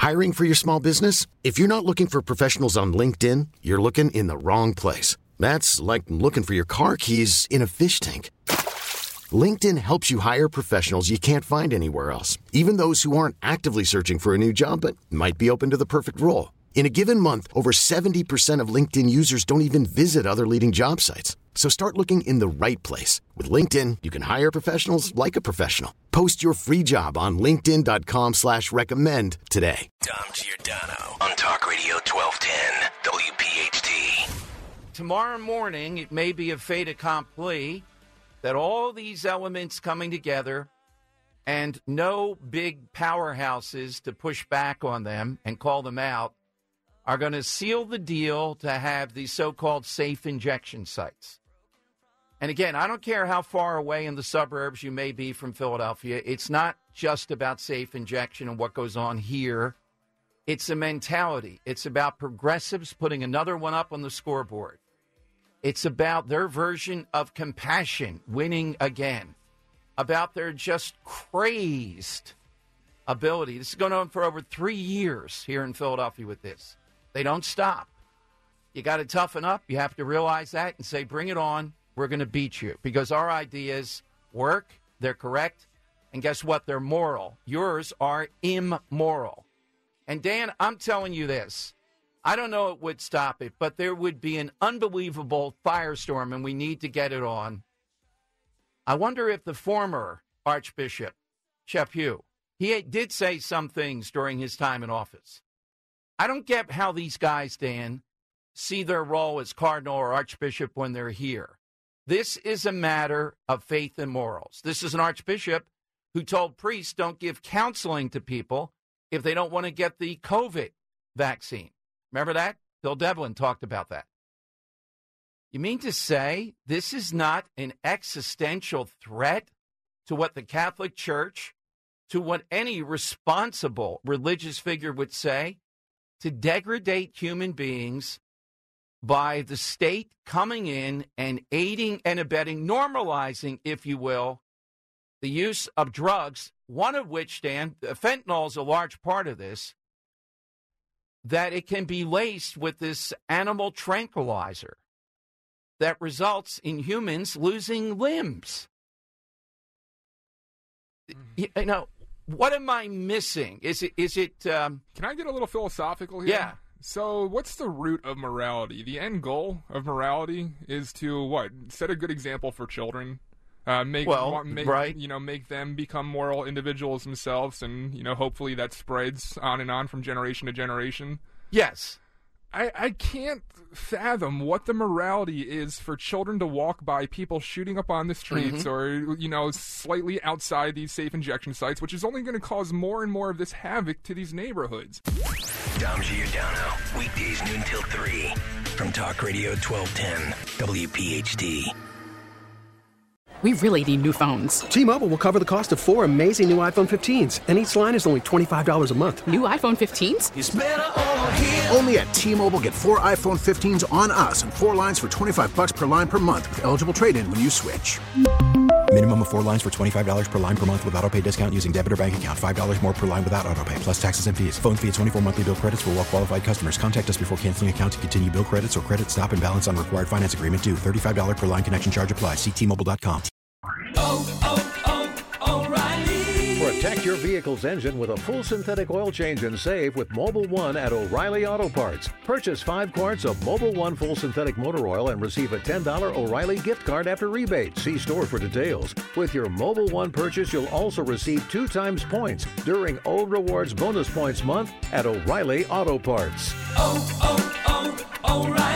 Hiring for your small business? If you're not looking for professionals on LinkedIn, you're looking in the wrong place. That's like looking for your car keys in a fish tank. LinkedIn helps you hire professionals you can't find anywhere else, even those who aren't actively searching for a new job but might be open to the perfect role. In a given month, over 70% of LinkedIn users don't even visit other leading job sites. So start looking in the right place. With LinkedIn, you can hire professionals like a professional. Post your free job on linkedin.com/recommend today. Dom Giordano on Talk Radio 1210 WPHT. Tomorrow morning, it may be a fait accompli that all these elements coming together and no big powerhouses to push back on them and call them out are going to seal the deal to have these so-called safe injection sites. And again, I don't care how far away in the suburbs you may be from Philadelphia. It's not just about safe injection and what goes on here. It's a mentality. It's about progressives putting another one up on the scoreboard. It's about their version of compassion winning again, about their just crazed ability. This is going on for over 3 years here in Philadelphia with this. They don't stop. You got to toughen up. You have to realize that and say, bring it on. We're going to beat you because our ideas work. They're correct. And guess what? They're moral. Yours are immoral. And Dan, I'm telling you this. I don't know it would stop it, but there would be an unbelievable firestorm, and we need to get it on. I wonder if the former Archbishop, Chaput, he did say some things during his time in office. I don't get how these guys, Dan, see their role as cardinal or archbishop when they're here. This is a matter of faith and morals. This is an archbishop who told priests don't give counseling to people if they don't want to get the COVID vaccine. Remember that? Bill Devlin talked about that. You mean to say this is not an existential threat to what the Catholic Church, to what any responsible religious figure would say, to degrade human beings by the state coming in and aiding and abetting, normalizing, if you will, the use of drugs, one of which, Dan, fentanyl is a large part of this, that it can be laced with this animal tranquilizer that results in humans losing limbs. You know, what am I missing? Is it? Can I get a little philosophical here? Yeah. So what's the root of morality? The end goal of morality is to what? Set a good example for children. Make them become moral individuals themselves, and hopefully that spreads on and on from generation to generation. Yes. I can't fathom what the morality is for children to walk by people shooting up on the streets or, slightly outside these safe injection sites, which is only going to cause more and more of this havoc to these neighborhoods. Dom Giordano, weekdays noon till 3 from Talk Radio 1210 WPHT. We really need new phones. T-Mobile will cover the cost of 4 amazing new iPhone 15s, and each line is only $25 a month. New iPhone 15s? It's better over here. Only at T-Mobile, get 4 iPhone 15s on us and 4 lines for $25 per line per month with eligible trade-in when you switch. Minimum of 4 lines for $25 per line per month with autopay discount using debit or bank account. $5 more per line without autopay, plus taxes and fees. Phone fee at 24 monthly bill credits for well-qualified customers. Contact us before canceling account to continue bill credits or credit stop and balance on required finance agreement due. $35 per line connection charge applies. See T-Mobile.com. O'Reilly. Protect your vehicle's engine with a full synthetic oil change and save with Mobil 1 at O'Reilly Auto Parts. Purchase 5 quarts of Mobil 1 full synthetic motor oil and receive a $10 O'Reilly gift card after rebate. See store for details. With your Mobil 1 purchase, you'll also receive 2 times points during Old Rewards Bonus Points Month at O'Reilly Auto Parts. O'Reilly.